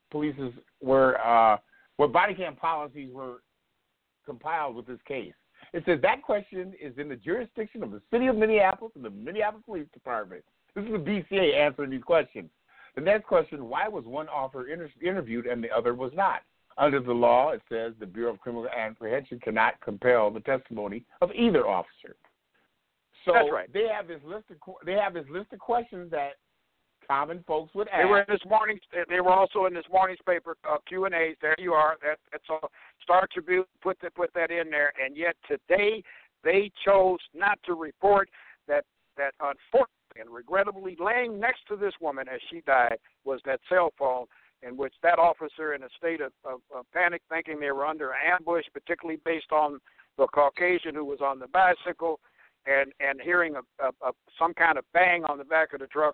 what body cam policies were compiled with this case? It says that question is in the jurisdiction of the city of Minneapolis and the Minneapolis Police Department. This is the BCA answering these questions. The next question, why was one officer interviewed and the other was not? Under the law, it says the Bureau of Criminal Apprehension cannot compel the testimony of either officer. So that's right. They have this list of questions that common folks would ask. They were in this morning. They were also in this morning's paper Q&As. There you are. That's all. Star Tribune put that in there, and yet today they chose not to report that unfortunately and regrettably laying next to this woman as she died was that cell phone, in which that officer, in a state of panic, thinking they were under ambush, particularly based on the Caucasian who was on the bicycle, and hearing some kind of bang on the back of the truck,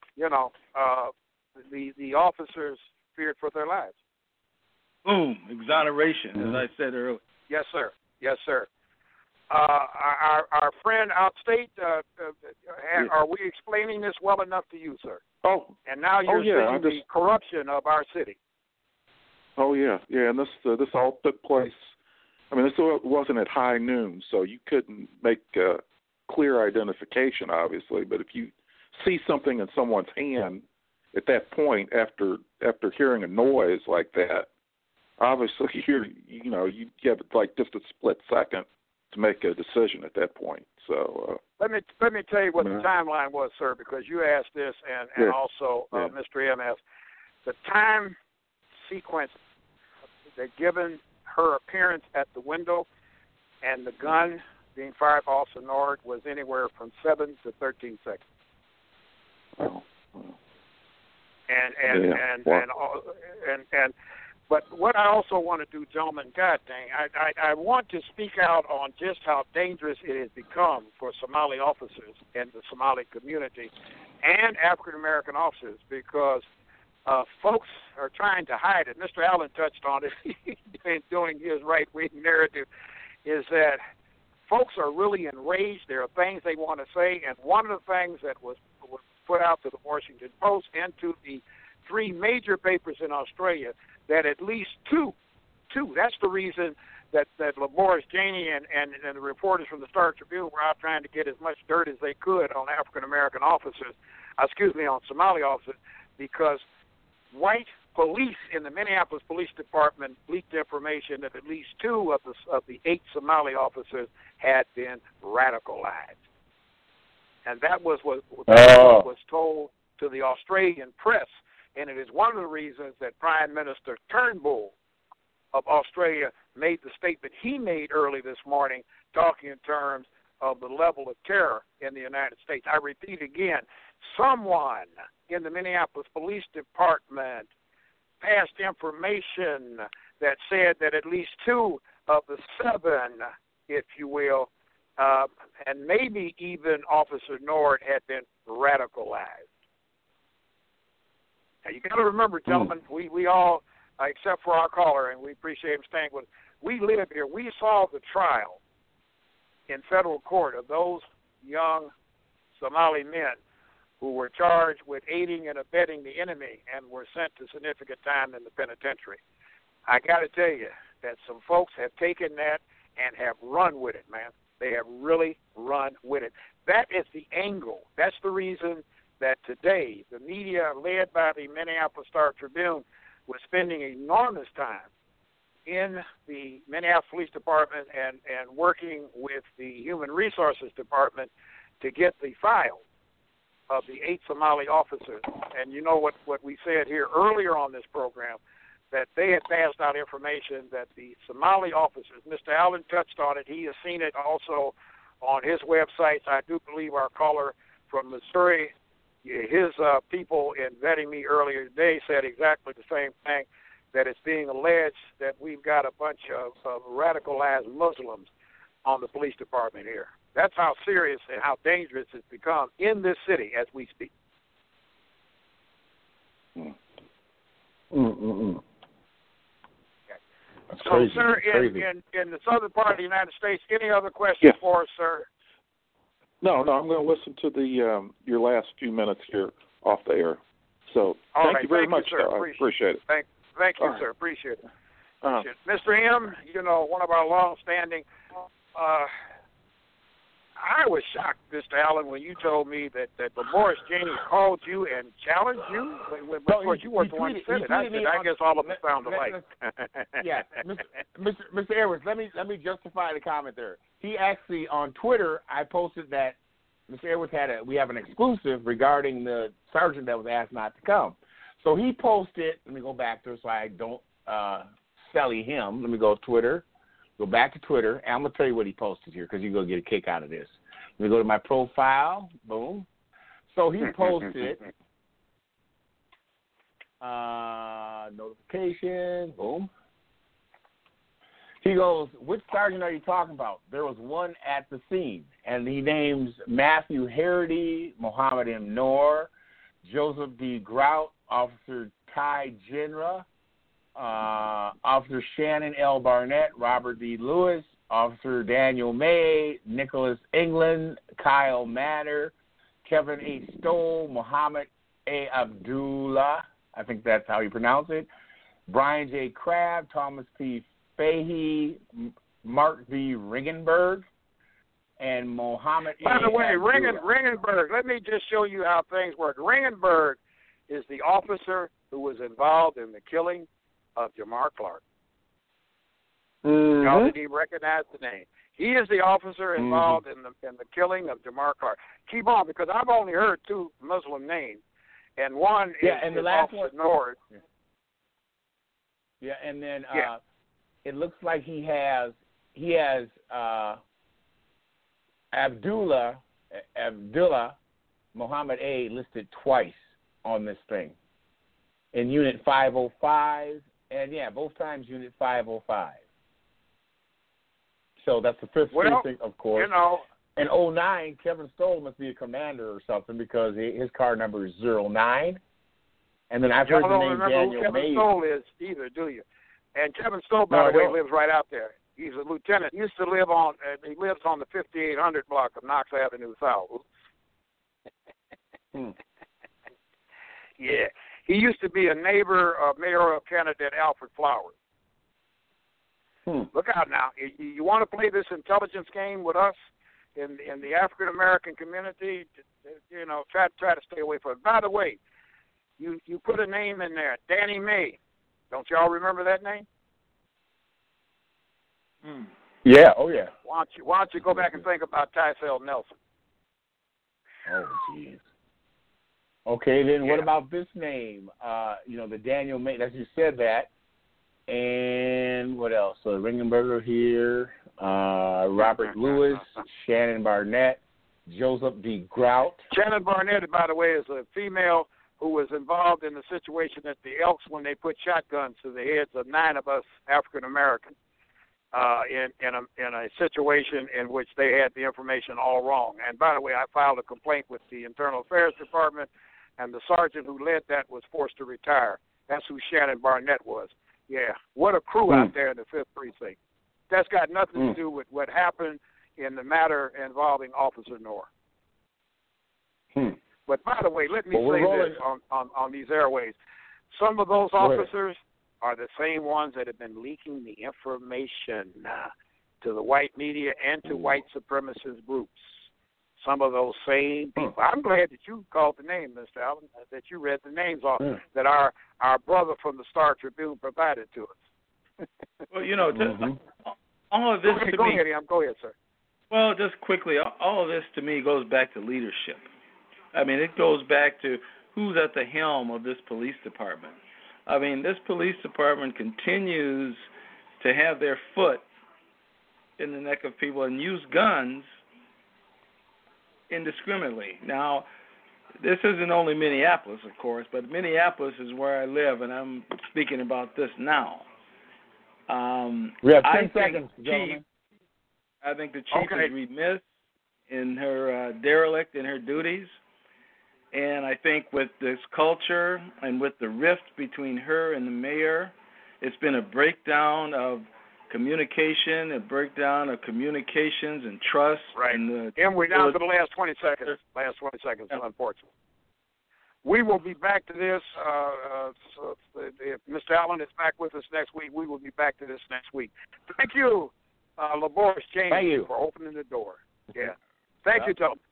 the officers feared for their lives. Boom, exoneration, as I said earlier. Yes, sir. Yes, sir. Our friend outstate, are we explaining this well enough to you, sir? Oh, and now you're seeing the corruption of our city. Oh yeah, and this all took place. I mean, this wasn't at high noon, so you couldn't make clear identification, obviously. But if you see something in someone's hand at that point, after hearing a noise like that, obviously you have like just a split second to make a decision at that point. So let me tell you what the timeline was, sir, because you asked this, and also Mr. MS. The time sequence that given her appearance at the window and the gun being fired by Officer Nord was anywhere from 7 to 13 seconds. Wow. But what I also want to do, gentlemen, God dang, I want to speak out on just how dangerous it has become for Somali officers and the Somali community and African American officers, because folks are trying to hide it. Mr. Allen touched on it in doing his right-wing narrative, is that folks are really enraged. There are things they want to say, and one of the things that was put out to the Washington Post and to the 3 major papers in Australia, that at least two, that's the reason that LaBoris Janey and the reporters from the Star Tribune were out trying to get as much dirt as they could on African-American officers, on Somali officers, because white police in the Minneapolis Police Department leaked information that at least 2 of the 8 Somali officers had been radicalized. And that was what was told to the Australian press. And it is one of the reasons that Prime Minister Turnbull of Australia made the statement he made early this morning, talking in terms of the level of terror in the United States. I repeat again, someone in the Minneapolis Police Department passed information that said that at least 2 of the 7, if you will, and maybe even Officer Nord had been radicalized. Now, you got to remember, gentlemen, we all, except for our caller, and we appreciate him staying with us, we live here. We saw the trial in federal court of those young Somali men who were charged with aiding and abetting the enemy and were sent to significant time in the penitentiary. I got to tell you that some folks have taken that and have run with it, man. They have really run with it. That is the angle. That's the reason that today the media, led by the Minneapolis Star Tribune, was spending enormous time in the Minneapolis Police Department and working with the Human Resources Department to get the file of the 8 Somali officers. And you know what we said here earlier on this program, that they had passed out information that the Somali officers, Mr. Allen touched on it, he has seen it also on his websites. I do believe our caller from Missouri, his people in vetting me earlier today said exactly the same thing, that it's being alleged that we've got a bunch of radicalized Muslims on the police department here. That's how serious and how dangerous it's become in this city as we speak. That's so, crazy. sir, That's crazy. in the southern part of the United States, any other questions for us, sir? No, I'm going to listen to the your last few minutes here off the air. So thank you very much, sir. I appreciate it. Thank you, sir. Appreciate it. Mr. M, one of our long-standing. I was shocked, Mr. Allen, when you told me that Morris Janey called you and challenged you. Of course, you weren't the one who said it. I guess all of us sound alike. Yeah, Mr. Edwards, let me justify the comment there. He actually on Twitter, I posted that Mr. Edwards we have an exclusive regarding the sergeant that was asked not to come. So he posted. Let me go back there so I don't selly him. Let me go to Twitter. Go back to Twitter, and I'm going to tell you what he posted here because you're going to get a kick out of this. Let me go to my profile. Boom. So he posted notification. Boom. He goes, which sergeant are you talking about? There was one at the scene, and he names Matthew Harity, Mohammed M. Noor, Joseph D. Grout, Officer Ty Genra, Officer Shannon L. Barnett, Robert D. Lewis, Officer Daniel May, Nicholas England, Kyle Matter, Kevin H. Stoll, Muhammad A. Abdullah, I think that's how you pronounce it, Brian J. Crabb, Thomas P. Fahey, Mark B. Ringenberg, and Mohammed A. By the way, Abdullah. Ringenberg, let me just show you how things work. Ringenberg is the officer who was involved in the killing of Jamar Clark. Y'all didn't even recognize the name. He is the officer involved in the killing of Jamar Clark. Keep on, because I've only heard two Muslim names, and one is the last Officer Nord. Yeah, and then it looks like he has Abdullah Muhammad A. listed twice on this thing in Unit 505. And, both times Unit 505. So that's the 5th precinct, of course. And 09, Kevin Stoll must be a commander or something because his car number is 09. And then I've heard the name Daniel Kevin May. Stoll is either, do you? And Kevin Stoll, by the way, lives right out there. He's a lieutenant. He used to live on. He lives on the 5800 block of Knox Avenue South. Yeah. He used to be a neighbor of mayoral candidate Alfred Flowers. Look out now. You want to play this intelligence game with us in the African American community? Try to stay away from it. By the way, you put a name in there, Danny May. Don't y'all remember that name? Yeah. Oh yeah. Why don't you go back and think about Tysell Nelson? Oh jeez. Okay, then what about this name? The Daniel May, as you said that. And what else? So Ringenberger here, Robert Lewis, Shannon Barnett, Joseph D. Grout. Shannon Barnett, by the way, is a female who was involved in the situation at the Elks when they put shotguns to the heads of 9 of us African Americans in a situation in which they had the information all wrong. And by the way, I filed a complaint with the Internal Affairs Department, and the sergeant who led that was forced to retire. That's who Shannon Barnett was. Yeah, what a crew out there in the 5th Precinct. That's got nothing to do with what happened in the matter involving Officer Noor. But by the way, let me say this on these airways. Some of those officers are the same ones that have been leaking the information to the white media and to white supremacist groups. Some of those same people. I'm glad that you called the name, Mr. Allen, that you read the names off that our brother from the Star Tribune provided to us. Well, all of this to me. Go ahead, sir. Well, just quickly, all of this to me goes back to leadership. I mean, it goes back to who's at the helm of this police department. I mean, this police department continues to have their foot in the neck of people and use guns indiscriminately. Now, this isn't only Minneapolis, of course, but Minneapolis is where I live, and I'm speaking about this now. We have 10 seconds, gentlemen. I think the chief is remiss in her derelict in her duties. And I think with this culture and with the rift between her and the mayor, it's been a breakdown of communication, a breakdown of communications and trust. Right. And we're down to the last 20 seconds. Unfortunately. We will be back to this. So if Mr. Allen is back with us next week, we will be back to this next week. Thank you, LaBoris James, Thank you for opening the door. Yeah. Thank you, Tom.